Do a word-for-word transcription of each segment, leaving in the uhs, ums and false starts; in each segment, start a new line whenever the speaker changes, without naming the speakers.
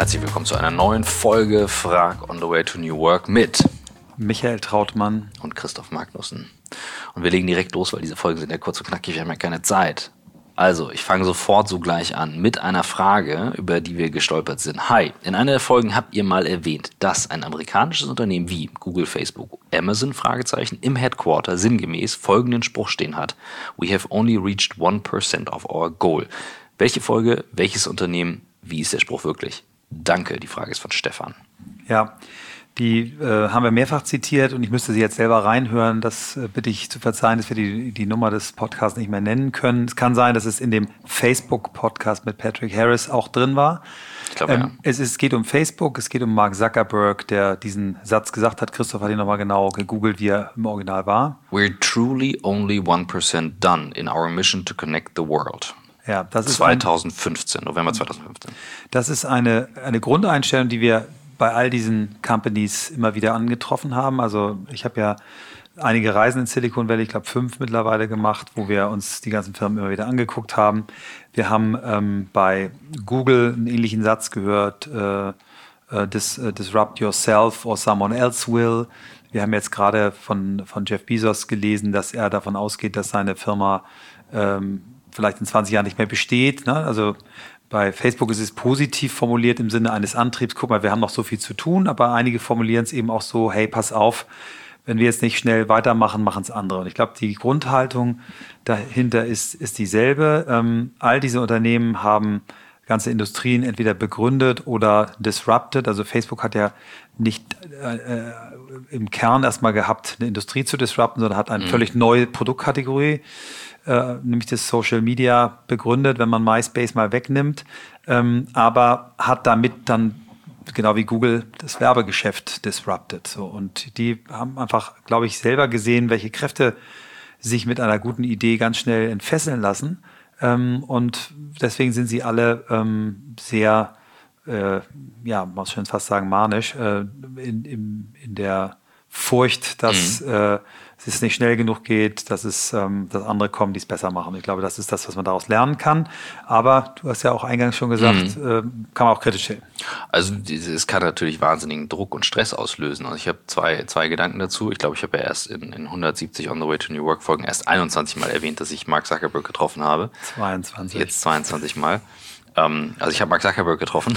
Herzlich willkommen zu einer neuen Folge Frag on the Way to New Work mit
Michael Trautmann
und Christoph Magnussen. Und wir legen direkt los, weil diese Folgen sind ja kurz und knackig, wir haben ja keine Zeit. Also, ich fange sofort so gleich an mit einer Frage, über die wir gestolpert sind. Hi, in einer der Folgen habt ihr mal erwähnt, dass ein amerikanisches Unternehmen wie Google, Facebook, Amazon, Fragezeichen, im Headquarter sinngemäß folgenden Spruch stehen hat: We have only reached one percent of our goal. Welche Folge, welches Unternehmen, wie ist der Spruch wirklich? Danke, die Frage ist von Stefan.
Ja, die äh, haben wir mehrfach zitiert und ich müsste sie jetzt selber reinhören. Das äh, bitte ich zu verzeihen, dass wir die, die Nummer des Podcasts nicht mehr nennen können. Es kann sein, dass es in dem Facebook-Podcast mit Patrick Harris auch drin war.
Ich glaube, ähm, ja.
Es, ist, es geht um Facebook, es geht um Mark Zuckerberg, der diesen Satz gesagt hat. Christoph hat ihn nochmal genau gegoogelt, wie er im Original war.
We're truly only one percent done in our mission to connect the world.
Ja, das ist
zwanzig fünfzehn, November zwanzig fünfzehn.
Das ist eine, eine Grundeinstellung, die wir bei all diesen Companies immer wieder angetroffen haben. Also ich habe ja einige Reisen in Silicon Valley, ich glaube fünf mittlerweile gemacht, wo wir uns die ganzen Firmen immer wieder angeguckt haben. Wir haben ähm, bei Google einen ähnlichen Satz gehört, äh, äh, dis, äh, disrupt yourself or someone else will. Wir haben jetzt gerade von, von Jeff Bezos gelesen, dass er davon ausgeht, dass seine Firma ähm, vielleicht in zwanzig Jahren nicht mehr besteht. Ne? Also bei Facebook ist es positiv formuliert im Sinne eines Antriebs. Guck mal, wir haben noch so viel zu tun, aber einige formulieren es eben auch so, hey, pass auf, wenn wir jetzt nicht schnell weitermachen, machen es andere. Und ich glaube, die Grundhaltung dahinter ist, ist dieselbe. Ähm, all diese Unternehmen haben ganze Industrien entweder begründet oder disrupted. Also Facebook hat ja nicht äh, im Kern erstmal gehabt, eine Industrie zu disrupten, sondern hat eine mhm. völlig neue Produktkategorie, äh, nämlich das Social Media, begründet, wenn man MySpace mal wegnimmt, ähm, aber hat damit dann, genau wie Google, das Werbegeschäft disrupted. So. Und die haben einfach, glaube ich, selber gesehen, welche Kräfte sich mit einer guten Idee ganz schnell entfesseln lassen. Ähm, und deswegen sind sie alle ähm, sehr, äh, ja, man muss schon fast sagen, manisch, äh, in, in, in der Furcht, dass mhm. äh, es nicht schnell genug geht, dass es ähm, dass andere kommen, die es besser machen. Ich glaube, das ist das, was man daraus lernen kann. Aber du hast ja auch eingangs schon gesagt, mhm. äh, kann man auch kritisch sehen.
Also es kann natürlich wahnsinnigen Druck und Stress auslösen. Also ich habe zwei, zwei Gedanken dazu. Ich glaube, ich habe ja erst in, in hundertsiebzig On the Way to New Work Folgen erst einundzwanzig Mal erwähnt, dass ich Mark Zuckerberg getroffen habe.
zweiundzwanzig.
Jetzt zweiundzwanzig Mal. Ähm, also ich habe Mark Zuckerberg getroffen.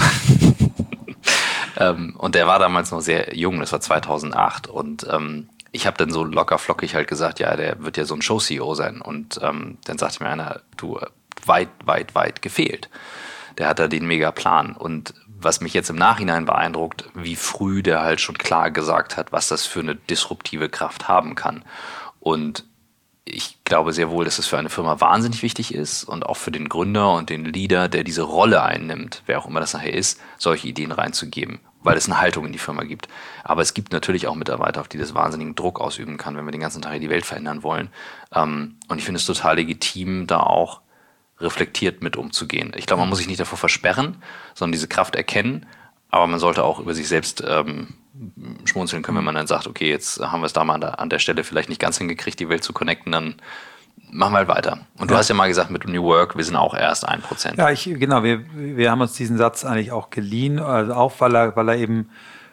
ähm, und der war damals noch sehr jung, das war zweitausendacht. Und ähm, ich habe dann so locker flockig halt gesagt, ja, der wird ja so ein Show-C E O sein. Und ähm, dann sagte mir einer, du, weit, weit, weit gefehlt. Der hat da den Mega-Plan. Und was mich jetzt im Nachhinein beeindruckt, wie früh der halt schon klar gesagt hat, was das für eine disruptive Kraft haben kann. Und ich glaube sehr wohl, dass es für eine Firma wahnsinnig wichtig ist und auch für den Gründer und den Leader, der diese Rolle einnimmt, wer auch immer das nachher ist, solche Ideen reinzugeben, weil es eine Haltung in die Firma gibt. Aber es gibt natürlich auch Mitarbeiter, auf die das wahnsinnigen Druck ausüben kann, wenn wir den ganzen Tag die Welt verändern wollen. Und ich finde es total legitim, da auch reflektiert mit umzugehen. Ich glaube, man muss sich nicht davor versperren, sondern diese Kraft erkennen, aber man sollte auch über sich selbst ähm, schmunzeln können, wenn man dann sagt, okay, jetzt haben wir es da mal an der, an der Stelle vielleicht nicht ganz hingekriegt, die Welt zu connecten, dann machen wir halt weiter. Und du ja. hast ja mal gesagt, mit New Work, wir sind auch erst ein Prozent.
Ja, ich, genau, wir, wir haben uns diesen Satz eigentlich auch geliehen, also auch weil er, weil er eben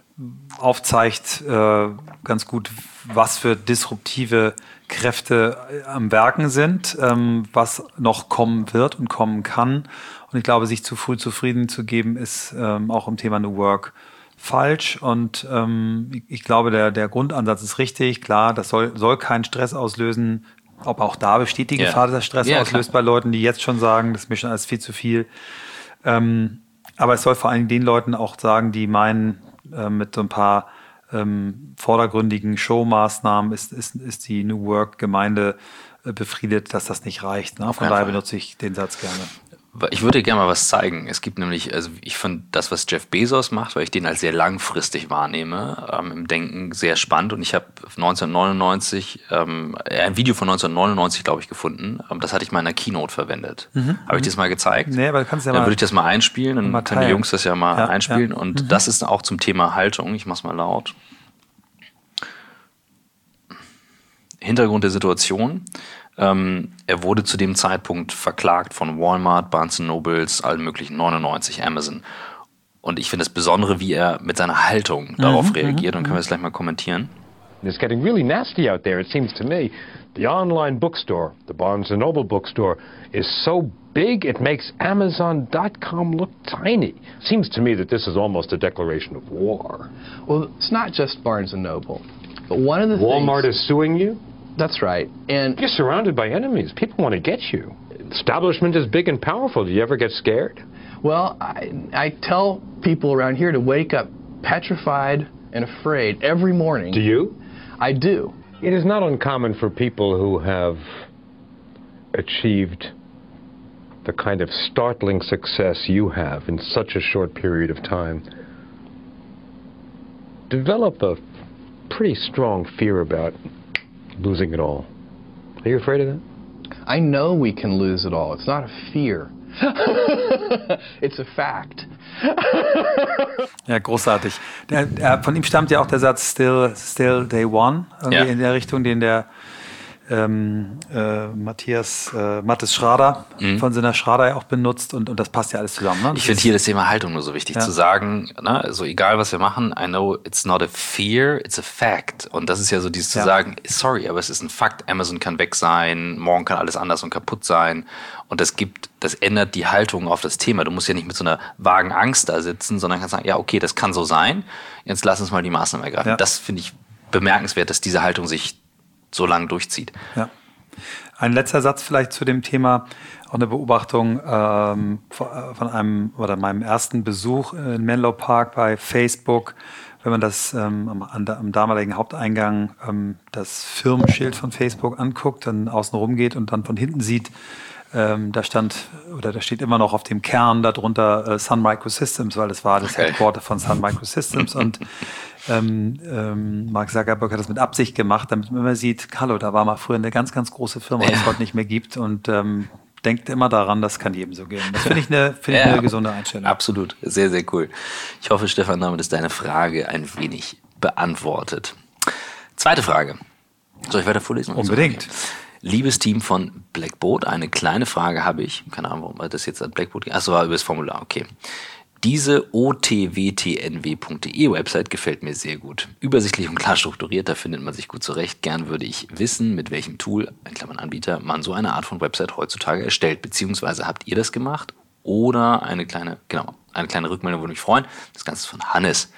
aufzeigt äh, ganz gut, was für disruptive Kräfte am Werken sind, ähm, was noch kommen wird und kommen kann. Und ich glaube, sich zu früh zufrieden zu geben, ist ähm, auch im Thema New Work falsch. Und ähm, ich, ich glaube, der, der Grundansatz ist richtig. Klar, das soll, soll keinen Stress auslösen. Aber auch da besteht die Gefahr, yeah. dass Stress yeah, auslöst klar. Bei Leuten, die jetzt schon sagen, das ist mir schon alles viel zu viel. Ähm, aber es soll vor allem den Leuten auch sagen, die meinen, äh, mit so ein paar ähm, vordergründigen Showmaßnahmen ist, ist, ist die New Work-Gemeinde äh, befriedet, dass das nicht reicht. Ne? Von daher benutze ich den Satz gerne.
Ich würde dir gerne mal was zeigen. Es gibt nämlich, also ich finde das, was Jeff Bezos macht, weil ich den als sehr langfristig wahrnehme, ähm, im Denken sehr spannend. Und ich habe neunzehnhundertneunundneunzig ähm, ein Video von neunzehnhundertneunundneunzig, glaube ich, gefunden. Ähm, das hatte ich mal in einer Keynote verwendet. Mhm. Habe ich dir das mal gezeigt?
Nee, aber kannst du ja
dann
mal.
Dann würde ich das mal einspielen, dann mal können die Jungs das ja mal ja, einspielen. Ja. Und mhm. das ist auch zum Thema Haltung. Ich mach's mal laut. Hintergrund der Situation. Ähm, er wurde zu dem Zeitpunkt verklagt von Walmart, Barnes and Nobles, allen möglichen, neunundneunzig, Amazon. Und ich finde das Besondere, wie er mit seiner Haltung darauf mhm, reagiert. Und können wir das gleich mal kommentieren.
It's getting really nasty out there, it seems to me. The online bookstore, the Barnes and Noble bookstore, is so big it makes Amazon dot com look tiny. Seems to me that this is almost a declaration of war.
Well, it's not just Barnes and Noble, but one of the
Walmart
things...
is suing you?
That's right. And
you're surrounded by enemies. People want to get you. Establishment is big and powerful. Do you ever get scared?
Well, I, I tell people around here to wake up petrified and afraid every morning.
Do you?
I do.
It is not uncommon for people who have achieved the kind of startling success you have in such a short period of time develop a pretty strong fear about losing it all. Are you afraid of that?
I know we can lose it all. It's not a fear. It's a fact.
Ja, großartig. Der, der, von ihm stammt ja auch der Satz Still, still Day One, irgendwie ja. in der Richtung, den der ähm, äh, Matthias äh, Mathis Schrader mhm. von Sinner Schrader ja auch benutzt und, und das passt ja alles zusammen. Ne?
Ich finde hier das Thema Haltung nur so wichtig, ja. zu sagen, ne, also egal was wir machen, I know it's not a fear, it's a fact. Und das ist ja so dieses ja. zu sagen, sorry, aber es ist ein Fakt, Amazon kann weg sein, morgen kann alles anders und kaputt sein. Und das gibt, das ändert die Haltung auf das Thema. Du musst ja nicht mit so einer vagen Angst da sitzen, sondern kannst sagen, ja, okay, das kann so sein, jetzt lass uns mal die Maßnahmen ergreifen. Ja. Das finde ich bemerkenswert, dass diese Haltung sich so lange durchzieht.
Ja. Ein letzter Satz vielleicht zu dem Thema, auch eine Beobachtung ähm, von einem oder meinem ersten Besuch in Menlo Park bei Facebook. Wenn man das ähm, am, am damaligen Haupteingang ähm, das Firmenschild von Facebook anguckt, dann außen rum geht und dann von hinten sieht, ähm, da stand oder da steht immer noch auf dem Kern darunter äh, Sun Microsystems, weil das war das okay. Headquarter von Sun Microsystems und ähm, ähm, Mark Zuckerberg hat das mit Absicht gemacht, damit man immer sieht, hallo, da war mal früher eine ganz, ganz große Firma, die es heute nicht mehr gibt und ähm, denkt immer daran, das kann jedem so gehen. Das finde ich eine, find ich
ja,
eine gesunde Einstellung.
Absolut, sehr, sehr cool. Ich hoffe, Stefan, damit ist deine Frage ein wenig beantwortet. Zweite Frage. Soll ich weiter vorlesen?
Unbedingt.
Liebes Team von Blackboard, eine kleine Frage habe ich. Keine Ahnung, warum das jetzt an Blackboard geht. Achso, war über das Formular, okay. Diese o t w t n w punkt d e Website gefällt mir sehr gut. Übersichtlich und klar strukturiert, da findet man sich gut zurecht. Gern würde ich wissen, mit welchem Tool, in Klammern Anbieter, man so eine Art von Website heutzutage erstellt. Beziehungsweise habt ihr das gemacht? Oder eine kleine, genau, eine kleine Rückmeldung würde mich freuen. Das Ganze ist von Hannes.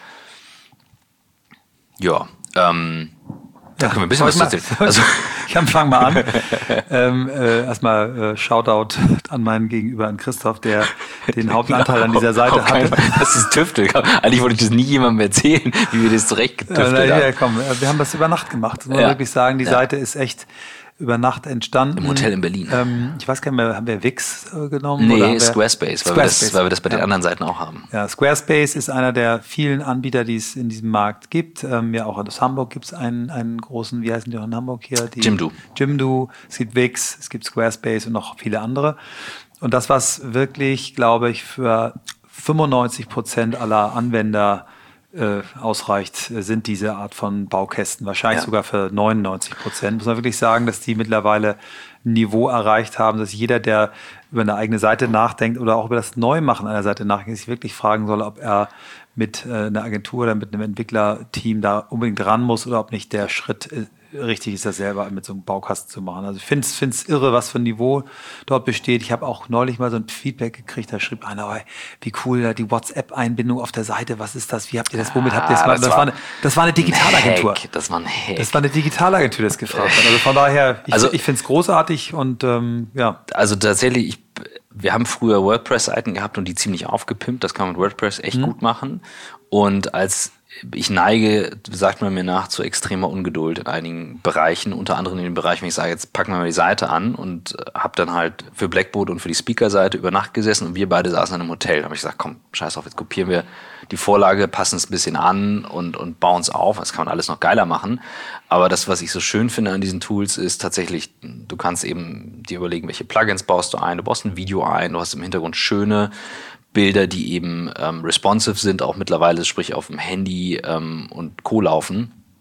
Ja, ähm... Da können wir ein bisschen was erzählen.
Also, ich fange mal an. ähm, äh, erstmal äh, Shoutout an meinen Gegenüber, an Christoph, der den Hauptanteil an dieser Seite hatte.
Das ist Tüftel. Eigentlich wollte ich das nie jemandem erzählen, wie wir das zurecht getüftelt
äh, na,
haben.
Ja, komm, wir haben das über Nacht gemacht. Das muss man ja. wirklich sagen. Die ja. Seite ist echt über Nacht entstanden.
Im Hotel in Berlin.
Ähm, ich weiß gar nicht mehr, haben wir Wix äh, genommen?
Nee,
oder haben
Squarespace, weil,
Squarespace.
Wir das, weil wir das bei
ja.
den anderen Seiten auch haben.
Ja, Squarespace ist einer der vielen Anbieter, die es in diesem Markt gibt. Ähm, ja, auch aus Hamburg gibt es einen, einen großen, wie heißen die auch in Hamburg hier? Die
Jimdo.
Jimdo, es gibt Wix, es gibt Squarespace und noch viele andere. Und das, was wirklich, glaube ich, für fünfundneunzig Prozent aller Anwender Äh, ausreicht, sind diese Art von Baukästen. Wahrscheinlich ja. sogar für neunundneunzig Prozent. Muss man wirklich sagen, dass die mittlerweile ein Niveau erreicht haben, dass jeder, der über eine eigene Seite nachdenkt oder auch über das Neumachen einer Seite nachdenkt, sich wirklich fragen soll, ob er mit äh, einer Agentur oder mit einem Entwicklerteam da unbedingt ran muss oder ob nicht der Schritt äh, richtig ist, das selber mit so einem Baukasten zu machen. Also ich finde es irre, was für ein Niveau dort besteht. Ich habe auch neulich mal so ein Feedback gekriegt, da schrieb einer, oh, wie cool, die WhatsApp-Einbindung auf der Seite, was ist das, wie habt ihr das, womit habt ihr das?
Ah,
das, das, war eine, das war eine Digitalagentur.
Ein das war ein Hack.
Das war eine Digitalagentur, das gefragt hat. Also von daher, ich, also, ich finde es großartig und ähm, ja.
Also tatsächlich, ich, wir haben früher WordPress-Seiten gehabt und die ziemlich aufgepimpt, das kann man mit WordPress echt mhm. gut machen. Und als ich neige, sagt man mir nach, zu extremer Ungeduld in einigen Bereichen, unter anderem in dem Bereich, wenn ich sage, jetzt packen wir mal die Seite an und habe dann halt für Blackboard und für die Speaker-Seite über Nacht gesessen und wir beide saßen in einem Hotel. Da habe ich gesagt, komm, scheiß drauf, jetzt kopieren wir die Vorlage, passen es ein bisschen an und, und bauen es auf. Das kann man alles noch geiler machen. Aber das, was ich so schön finde an diesen Tools, ist tatsächlich, du kannst eben dir überlegen, welche Plugins baust du ein, du baust ein Video ein, du hast im Hintergrund schöne Bilder, die eben ähm, responsive sind, auch mittlerweile, sprich auf dem Handy ähm, und Co. laufen.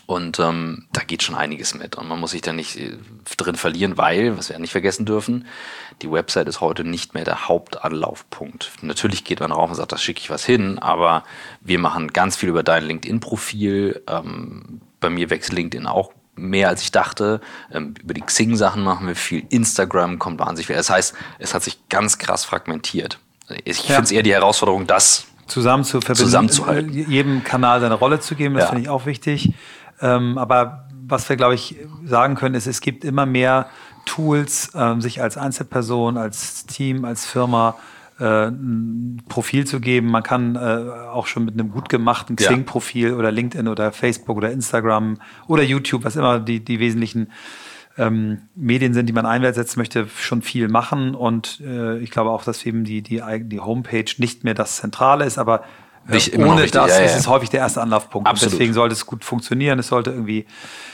Und ähm, da geht schon einiges mit. Und man muss sich da nicht äh, drin verlieren, weil, was wir ja nicht vergessen dürfen, die Website ist heute nicht mehr der Hauptanlaufpunkt. Natürlich geht man rauf und sagt, da schicke ich was hin, aber wir machen ganz viel über dein LinkedIn-Profil. Ähm, bei mir wächst LinkedIn auch mehr, als ich dachte. Ähm, über die Xing-Sachen machen wir viel. Instagram kommt wahnsinnig viel. Das heißt, es hat sich ganz krass fragmentiert. Ich ja. finde es eher die Herausforderung, das
zusammen zu verbinden,
zusammenzuhalten.
Jedem Kanal seine Rolle zu geben, das
ja.
finde ich auch wichtig. Ähm, aber was wir, glaube ich, sagen können, ist, es gibt immer mehr Tools, ähm, sich als Einzelperson, als Team, als Firma äh, ein Profil zu geben. Man kann äh, auch schon mit einem gut gemachten Xing-Profil ja. oder LinkedIn oder Facebook oder Instagram oder YouTube, was immer die, die wesentlichen ähm, Medien sind, die man einsetzen möchte, schon viel machen. Und äh, ich glaube auch, dass eben die, die, die Homepage nicht mehr das Zentrale ist, aber äh, ohne das ja, ja. ist es häufig der erste Anlaufpunkt. Und deswegen sollte es gut funktionieren. Es sollte irgendwie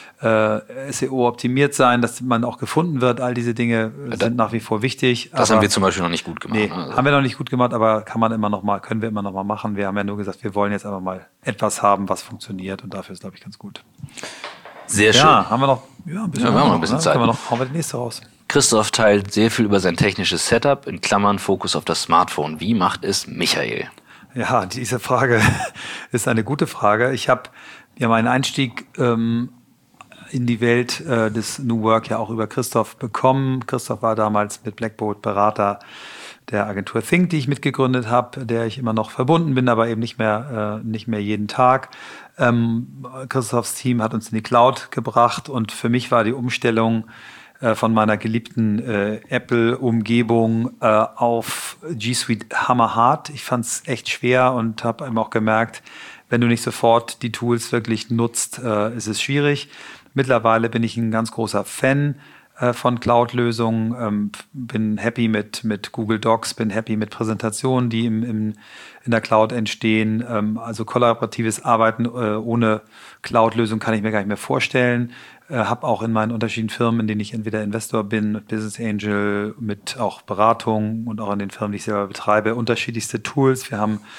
äh, S E O optimiert sein, dass man auch gefunden wird. All diese Dinge äh, sind nach wie vor wichtig.
Das aber, haben wir zum Beispiel noch nicht gut gemacht.
Nee,
ne? also.
haben wir noch nicht gut gemacht, aber kann man immer noch mal, können wir immer noch mal machen. Wir haben ja nur gesagt, wir wollen jetzt einfach mal etwas haben, was funktioniert, und dafür ist, glaube ich, ganz gut.
Sehr schön.
Ja, haben wir noch, ja, ein bisschen,
ja, wir haben noch ein bisschen
ne?
Zeit.
Können wir noch, hauen wir die nächste raus.
Christoph teilt sehr viel über sein technisches Setup, in Klammern Fokus auf das Smartphone. Wie macht es Michael?
Ja, diese Frage ist eine gute Frage. Ich habe ja meinen Einstieg ähm, in die Welt äh, des New Work ja auch über Christoph bekommen. Christoph war damals mit Blackboard Berater der Agentur Think, die ich mitgegründet habe, der ich immer noch verbunden bin, aber eben nicht mehr, äh, nicht mehr jeden Tag. Ähm, Christophs Team hat uns in die Cloud gebracht, und für mich war die Umstellung äh, von meiner geliebten äh, Apple-Umgebung äh, auf G Suite hammerhart. Ich fand es echt schwer und habe eben auch gemerkt, wenn du nicht sofort die Tools wirklich nutzt, äh, ist es schwierig. Mittlerweile bin ich ein ganz großer Fan äh, von Cloud-Lösungen, ähm, bin happy mit, mit Google Docs, bin happy mit Präsentationen, die im, im, in der Cloud entstehen. Ähm, also kollaboratives Arbeiten äh, ohne Cloud-Lösung kann ich mir gar nicht mehr vorstellen. Äh, habe auch in meinen unterschiedlichen Firmen, in denen ich entweder Investor bin, mit Business Angel, mit auch Beratung und auch in den Firmen, die ich selber betreibe, unterschiedlichste Tools. Wir haben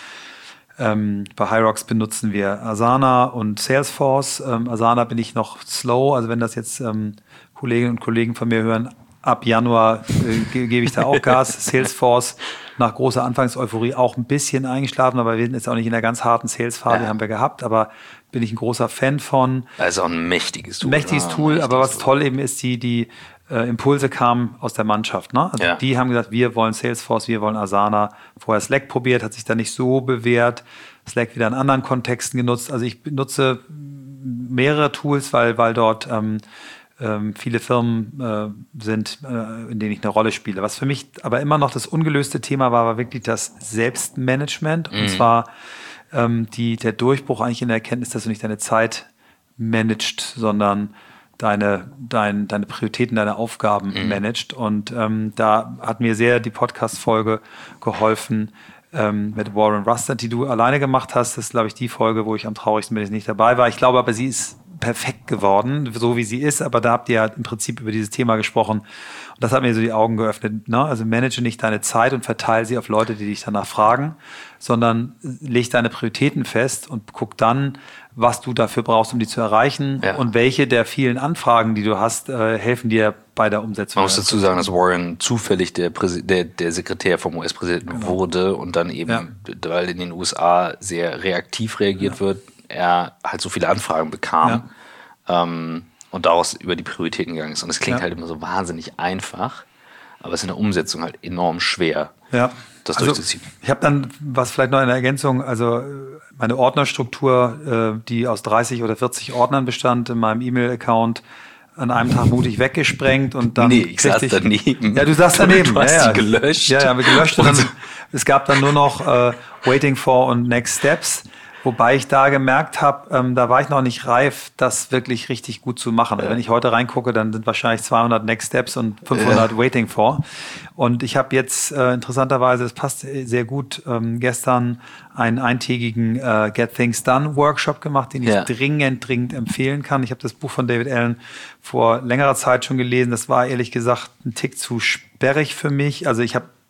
Ähm, bei Hyrox benutzen wir Asana und Salesforce. Ähm, Asana bin ich noch slow, also wenn das jetzt ähm, Kolleginnen und Kollegen von mir hören, ab Januar äh, ge- gebe ich da auch Gas. Salesforce nach großer Anfangseuphorie auch ein bisschen eingeschlafen, aber wir sind jetzt auch nicht in der ganz harten Sales-Phase,
ja.
haben wir gehabt, aber bin ich ein großer Fan von.
Also auch ein mächtiges Tool.
Mächtiges
ja,
Tool,
mächtiges
aber was
Tool.
toll eben ist, die, die äh, Impulse kamen aus der Mannschaft. Ne? Also
ja.
die haben gesagt, wir wollen Salesforce, wir wollen Asana. Vorher Slack probiert, hat sich da nicht so bewährt. Slack wieder in anderen Kontexten genutzt. Also ich benutze mehrere Tools, weil, weil dort ähm, ähm, viele Firmen äh, sind, äh, in denen ich eine Rolle spiele. Was für mich aber immer noch das ungelöste Thema war, war wirklich das Selbstmanagement. Mhm. Und zwar ähm, die, der Durchbruch eigentlich in der Erkenntnis, dass du nicht deine Zeit managst, sondern deine, dein, deine Prioritäten, deine Aufgaben mhm. managst. Und ähm, da hat mir sehr die Podcast-Folge geholfen, Ähm, mit Warren Russell, die du alleine gemacht hast. Das ist, glaube ich, die Folge, wo ich am traurigsten bin, dass ich nicht dabei war. Ich glaube aber, sie ist perfekt geworden, so wie sie ist. Aber da habt ihr ja im Prinzip über dieses Thema gesprochen. Und das hat mir so die Augen geöffnet. Ne? Also manage nicht deine Zeit und verteile sie auf Leute, die dich danach fragen, sondern leg deine Prioritäten fest und guck dann, was du dafür brauchst, um die zu erreichen, ja. und welche der vielen Anfragen, die du hast, äh, helfen dir bei der Umsetzung.
Man muss dazu sagen, dass Warren zufällig der, Präsi- der, der Sekretär vom U S-Präsidenten genau. wurde und dann eben, ja. weil in den U S A sehr reaktiv reagiert ja. wird, er halt so viele Anfragen bekam ja. ähm, und daraus über die Prioritäten gegangen ist. Und es klingt ja. halt immer so wahnsinnig einfach, aber es ist in der Umsetzung halt enorm schwer,
ja.
das
also,
durchzuziehen.
Ich habe dann, was vielleicht noch in der Ergänzung, also meine Ordnerstruktur, äh, die aus dreißig oder vierzig Ordnern bestand in meinem E-Mail-Account, an einem Tag mutig weggesprengt und dann.
Nee, ich saß ich, daneben.
Ja, du saß daneben.
Du hast
ja, ja.
die gelöscht.
Ja, ja, wir gelöscht. Und dann, es gab dann nur noch äh, Waiting for und Next Steps. Wobei ich da gemerkt habe, ähm, da war ich noch nicht reif, das wirklich richtig gut zu machen. Also wenn ich heute reingucke, dann sind wahrscheinlich zweihundert Next Steps und fünfhundert ja. Waiting for. Und ich habe jetzt äh, interessanterweise, es passt sehr gut, ähm, gestern einen eintägigen äh, Get Things Done Workshop gemacht, den ich ja. dringend, dringend empfehlen kann. Ich habe das Buch von David Allen vor längerer Zeit schon gelesen. Das war ehrlich gesagt ein Tick zu sperrig für mich. Also ich habe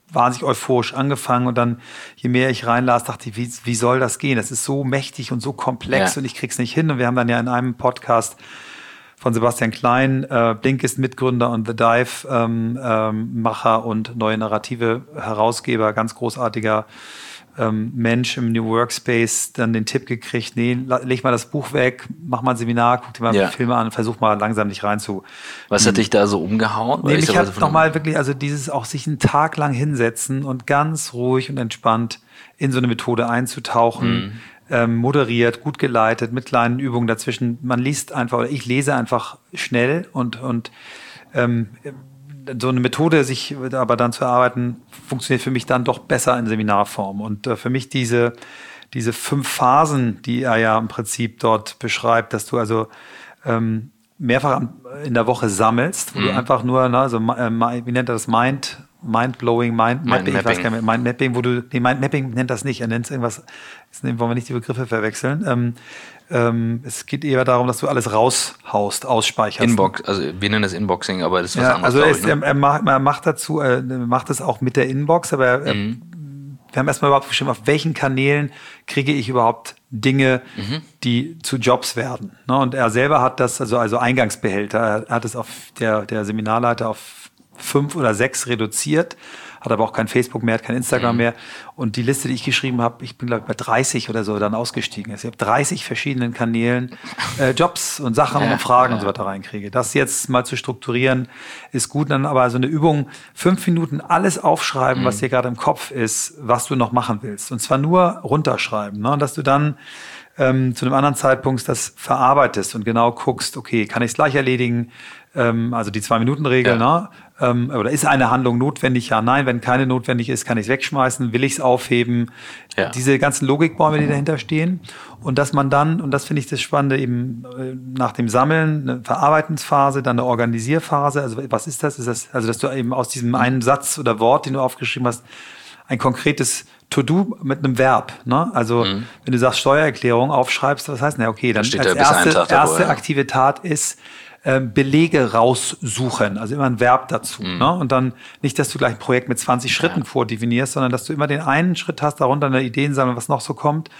wahnsinnig euphorisch angefangen und dann, je mehr ich reinlas, dachte ich, wie, wie soll das gehen? Das ist so mächtig und so komplex
ja.
und ich krieg's nicht hin. Und wir haben dann ja in einem Podcast von Sebastian Klein, äh, Blinkist Mitgründer und The Dive ähm, ähm, Macher und neue Narrative Herausgeber, ganz großartiger ähm, Mensch im New Workspace, dann den Tipp gekriegt, nee, leg mal das Buch weg, mach mal ein Seminar, guck dir mal
ja.
Filme an, versuch mal langsam dich rein zu.
Was hat dich da so umgehauen?
Nee, ich habe nochmal wirklich, also dieses auch sich einen Tag lang hinsetzen und ganz ruhig und entspannt in so eine Methode einzutauchen, mhm. ähm, moderiert, gut geleitet, mit kleinen Übungen dazwischen. Man liest einfach, oder ich lese einfach schnell und, und ähm, so eine Methode, sich aber dann zu erarbeiten, funktioniert für mich dann doch besser in Seminarform. Und äh, für mich diese, diese fünf Phasen, die er ja im Prinzip dort beschreibt, dass du also ähm, mehrfach in der Woche sammelst, wo mhm. du einfach nur, ne, also, äh, wie nennt er das, Mind, Mind-blowing, Mind Mapping, ich weiß gar nicht mehr, Mind Mapping, wo du, nee, Mind Mapping nennt das nicht, er nennt es irgendwas, jetzt wollen wir nicht die Begriffe verwechseln. Ähm, ähm, es geht eher darum, dass du alles raushaust, ausspeicherst.
Inbox, also wir nennen das Inboxing, aber das ist was
ja,
anderes.
Also er,
ich, ne?
er, er, macht, er macht dazu, er macht es auch mit der Inbox, aber er, mhm. wir haben erstmal überhaupt bestimmt, auf welchen Kanälen kriege ich überhaupt Dinge, mhm. die zu Jobs werden. Ne? Und er selber hat das, also, also Eingangsbehälter, er hat es auf der, der Seminarleiter auf fünf oder sechs reduziert, hat aber auch kein Facebook mehr, hat kein Instagram mhm. mehr. Und die Liste, die ich geschrieben habe, ich bin, glaube ich, bei dreißig oder so dann ausgestiegen. Also ich habe dreißig verschiedenen Kanälen äh, Jobs und Sachen ja, und Fragen ja. und so weiter reinkriege. Das jetzt mal zu strukturieren, ist gut. Dann aber so eine Übung, fünf Minuten alles aufschreiben, mhm. was dir gerade im Kopf ist, was du noch machen willst. Und zwar nur runterschreiben. Ne? Und dass du dann ähm, zu einem anderen Zeitpunkt das verarbeitest und genau guckst, okay, kann ich es gleich erledigen? Ähm, also die Zwei-Minuten-Regel, ja. ne? Ähm, oder ist eine Handlung notwendig? Ja, nein. Wenn keine notwendig ist, kann ich es wegschmeißen. Will ich es aufheben? Ja. Diese ganzen Logikbäume, die dahinter stehen. Und dass man dann, und das finde ich das Spannende, eben äh, nach dem Sammeln eine Verarbeitungsphase, dann eine Organisierphase. Also was ist das? Ist das, also dass du eben aus diesem einen Satz oder Wort, den du aufgeschrieben hast, ein konkretes To-Do mit einem Verb. Ne? Also mhm. wenn du sagst Steuererklärung aufschreibst, was heißt denn? Ja, okay, dann
da
als erste, Tag erste ja. aktive Tat ist, Belege raussuchen, also immer ein Verb dazu. Mhm. Ne? Und dann nicht, dass du gleich ein Projekt mit zwanzig Schritten ja. vordefinierst, sondern dass du immer den einen Schritt hast, darunter eine Ideen sammeln, was noch so kommt.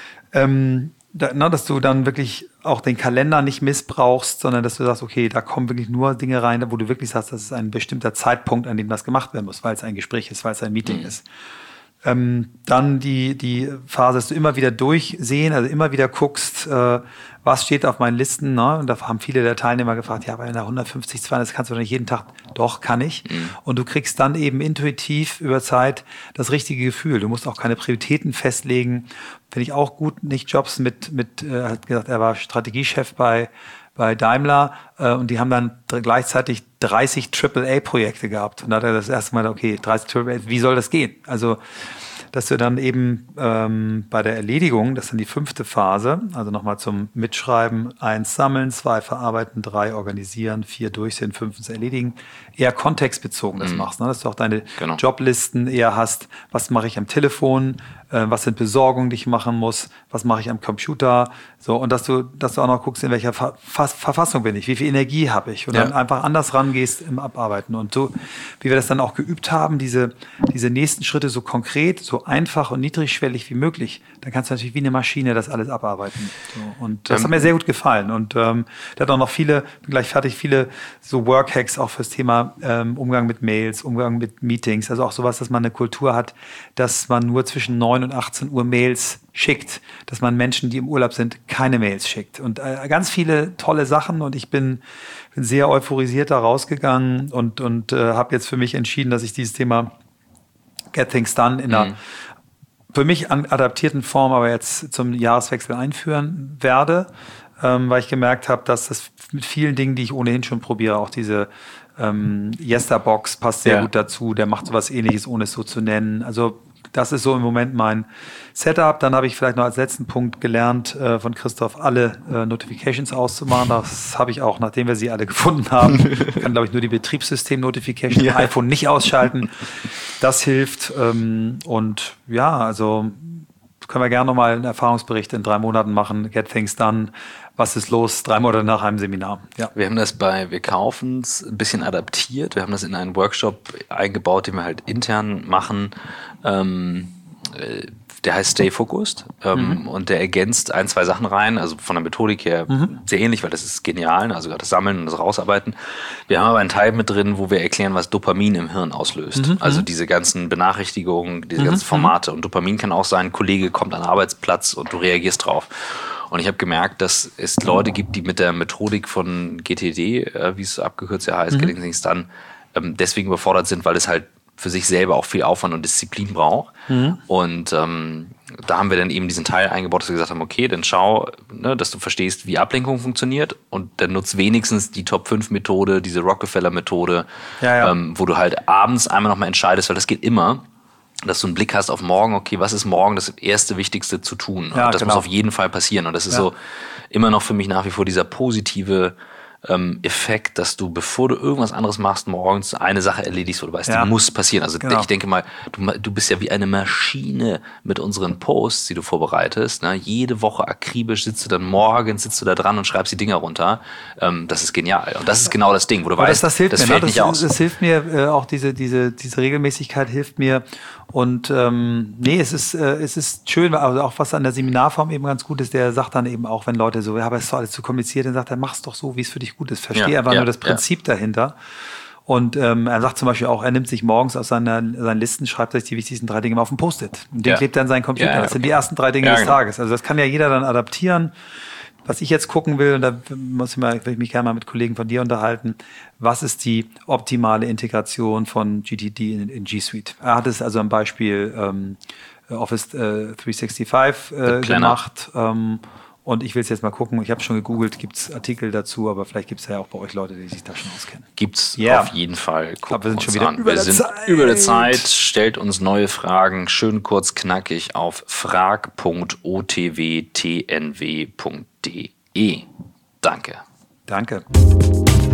Ähm, da, ne, dass du dann wirklich auch den Kalender nicht missbrauchst, sondern dass du sagst, okay, da kommen wirklich nur Dinge rein, wo du wirklich sagst, das ist ein bestimmter Zeitpunkt, an dem das gemacht werden muss, weil es ein Gespräch ist, weil es ein Meeting mhm. ist. Ähm, dann die, die Phase, dass du immer wieder durchsehen, also immer wieder guckst, äh, was steht auf meinen Listen, ne? Und da haben viele der Teilnehmer gefragt, ja, aber wenn da hundertfünfzig, zweihundert, das kannst du doch nicht jeden Tag. Doch, kann ich. Mhm. Und du kriegst dann eben intuitiv über Zeit das richtige Gefühl. Du musst auch keine Prioritäten festlegen. Finde ich auch gut, nicht Jobs mit, mit, äh, hat gesagt, er war Strategiechef bei, bei Daimler, äh, und die haben dann gleichzeitig dreißig Triple A Projekte gehabt. Und da hat er das erste Mal, okay, dreißig Triple A, wie soll das gehen? Also, dass du dann eben ähm, bei der Erledigung, das ist dann die fünfte Phase, also nochmal zum Mitschreiben, eins sammeln, zwei verarbeiten, drei organisieren, vier durchsehen, fünftens erledigen, eher kontextbezogen das mhm. machst, ne? Dass du auch deine genau. Joblisten eher hast, was mache ich am Telefon, äh, was sind Besorgungen, die ich machen muss, was mache ich am Computer, so, und dass du, dass du auch noch guckst, in welcher Ver- Ver- Verfassung bin ich, wie viel Energie habe ich, und ja. dann einfach anders rangehst im Abarbeiten. Und so, wie wir das dann auch geübt haben, diese, diese nächsten Schritte so konkret, so einfach und niedrigschwellig wie möglich, dann kannst du natürlich wie eine Maschine das alles abarbeiten. So, und das ähm, hat mir sehr gut gefallen. Und ähm, der hat auch noch viele, bin gleich fertig, viele so Workhacks auch fürs Thema ähm, Umgang mit Mails, Umgang mit Meetings, also auch sowas, dass man eine Kultur hat, dass man nur zwischen neun und achtzehn Uhr Mails schickt, dass man Menschen, die im Urlaub sind, keine Mails schickt. Und äh, ganz viele tolle Sachen, und ich bin, bin sehr euphorisiert da rausgegangen und, und äh, habe jetzt für mich entschieden, dass ich dieses Thema Get Things Done in einer mhm. für mich adaptierten Form aber jetzt zum Jahreswechsel einführen werde, ähm, weil ich gemerkt habe, dass das mit vielen Dingen, die ich ohnehin schon probiere, auch diese ähm, Yesterbox passt sehr ja. gut dazu, der macht sowas Ähnliches, ohne es so zu nennen. Also das ist so im Moment mein Setup. Dann habe ich vielleicht noch als letzten Punkt gelernt äh, von Christoph, alle äh, Notifications auszumachen. Das habe ich auch, nachdem wir sie alle gefunden haben. Ich kann, glaube ich, nur die Betriebssystem-Notification ja. im iPhone nicht ausschalten. Das hilft. Ähm, und ja, also können wir gerne nochmal einen Erfahrungsbericht in drei Monaten machen. Get Things Done. was ist los, drei Monate nach einem Seminar. Ja.
Wir haben das bei Wir kaufen's ein bisschen adaptiert. Wir haben das in einen Workshop eingebaut, den wir halt intern machen. Ähm, äh, der heißt Stay Focused ähm, mhm. und der ergänzt ein, zwei Sachen rein, also von der Methodik her mhm. sehr ähnlich, weil das ist genial, also das Sammeln und das Rausarbeiten. Wir haben aber einen Teil mit drin, wo wir erklären, was Dopamin im Hirn auslöst. Mhm. Also diese ganzen Benachrichtigungen, diese mhm. ganzen Formate. Und Dopamin kann auch sein, ein Kollege kommt an den Arbeitsplatz und du reagierst drauf. Und ich habe gemerkt, dass es Leute gibt, die mit der Methodik von G T D, äh, wie es abgekürzt ja heißt, mhm. Getting Things Done, ähm, deswegen überfordert sind, weil es halt für sich selber auch viel Aufwand und Disziplin braucht. Mhm. Und ähm, da haben wir dann eben diesen Teil eingebaut, dass wir gesagt haben, okay, dann schau, ne, dass du verstehst, wie Ablenkung funktioniert und dann nutzt wenigstens die Top fünf Methode, diese Rockefeller-Methode, ja, ja. Ähm, wo du halt abends einmal nochmal entscheidest, weil das geht immer, dass du einen Blick hast auf morgen, okay, was ist morgen das erste Wichtigste zu tun? Ja, und das genau. muss auf jeden Fall passieren. Und das ist ja. so immer noch für mich nach wie vor dieser positive Ähm, Effekt, dass du, bevor du irgendwas anderes machst, morgens eine Sache erledigst, wo du weißt, ja. die muss passieren. Also genau. ich denke mal, du, du bist ja wie eine Maschine mit unseren Posts, die du vorbereitest. Ne? Jede Woche akribisch sitzt du dann morgens, sitzt du da dran und schreibst die Dinger runter. Ähm, das ist genial. Und das ist genau das Ding, wo du Aber weißt, das, das, hilft das mir, fällt ne? das, nicht aus.
Das hilft mir, äh, auch diese, diese, diese Regelmäßigkeit hilft mir. Und ähm, nee, es ist, äh, es ist schön, also auch was an der Seminarform eben ganz gut ist, der sagt dann eben auch, wenn Leute so, ja, aber es ist doch alles zu kompliziert, dann sagt er, mach's doch so, wie es für dich gut ist. Verstehe ja, einfach ja, nur das Prinzip ja. dahinter. Und ähm, er sagt zum Beispiel auch, er nimmt sich morgens aus seiner, seinen Listen, schreibt sich die wichtigsten drei Dinge mal auf den Post-it. Und den ja. klebt er an seinen Computer. Ja, ja, das okay. sind die ersten drei Dinge ja, des genau. Tages. Also das kann ja jeder dann adaptieren. Was ich jetzt gucken will, und da muss ich, mal, will ich mich gerne mal mit Kollegen von dir unterhalten, was ist die optimale Integration von G T D in, in G Suite? Er hat es also am Beispiel ähm, Office äh, dreihundertfünfundsechzig äh, gemacht. Ähm, und ich will es jetzt mal gucken. Ich habe schon gegoogelt, gibt es Artikel dazu, aber vielleicht gibt es ja auch bei euch Leute, die sich da schon auskennen.
Gibt es yeah. auf jeden Fall.
Gucken wir sind schon wieder an. über
wir
der
sind
Zeit.
über der Zeit. Stellt uns neue Fragen. Schön kurz knackig auf frag punkt o t w t n w punkt d e. Danke.
Danke.